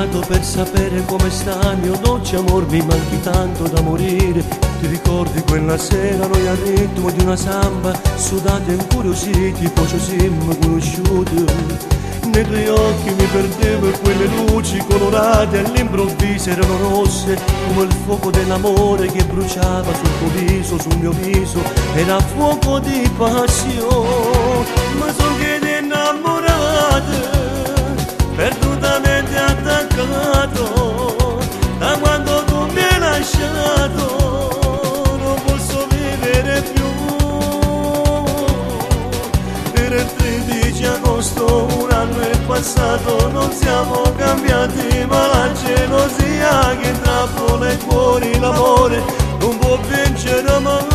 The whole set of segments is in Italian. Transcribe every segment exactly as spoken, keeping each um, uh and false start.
telefonato per sapere come sta mio dolce amor, mi manchi tanto da morire. Ti ricordi quella sera noi al ritmo di una samba, sudati e incuriositi, poi ci siamo conosciuti. Nei tuoi occhi mi perdevo e quelle luci colorate all'improvviso erano rosse come il fuoco dell'amore che bruciava sul tuo viso, sul mio viso, era fuoco di passione. Ma sono che ti innamorate, perdutamente attaccato, da quando tu mi hai lasciato non posso vivere più. Per il tredici agosto un anno è passato, non siamo cambiati, ma la gelosia che intrappola i cuori, l'amore non può vincere mai.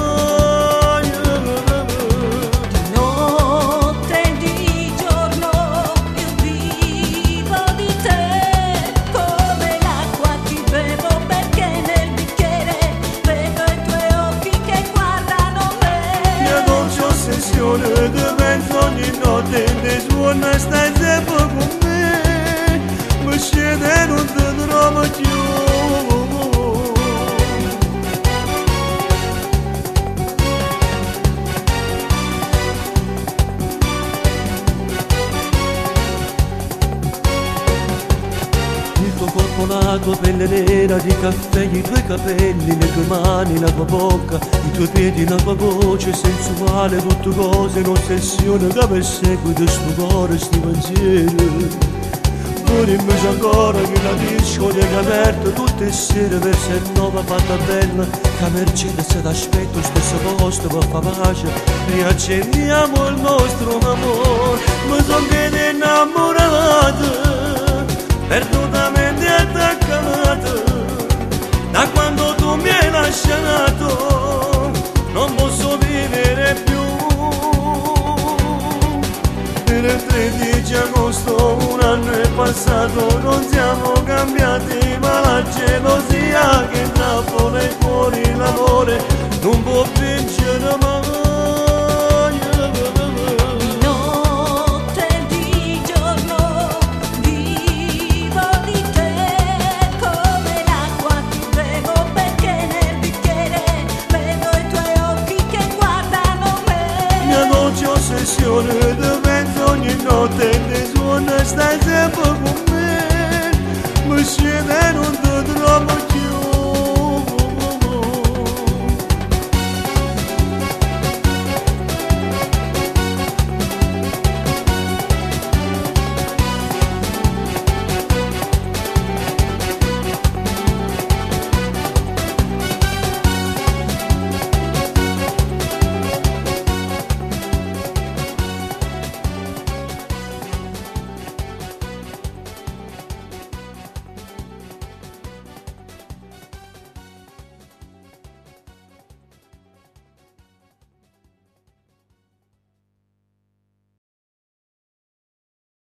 Divento ogni notte e suona, stai sempre con me, ma scende non ti trovo più. Il tuo corpo, la tua pelle nera di caffè, i tuoi capelli, le tue mani, la tua bocca, i tuoi piedi, la tua voce sensuale, tutte cose in ossessione che perseguita sto cuore, sti pensieri. Poi invece ancora che la discoteca aperta tutte le sere verso il nove fatta bella, che Mercedes t'aspetto stesso posto per fa pace, riaccendiamo il nostro amore. Ma sono che ti innamorata, perdutamente attaccata, da quando tu mi hai lasciato non posso vivere più. Per il tredici agosto un anno è passato, non siamo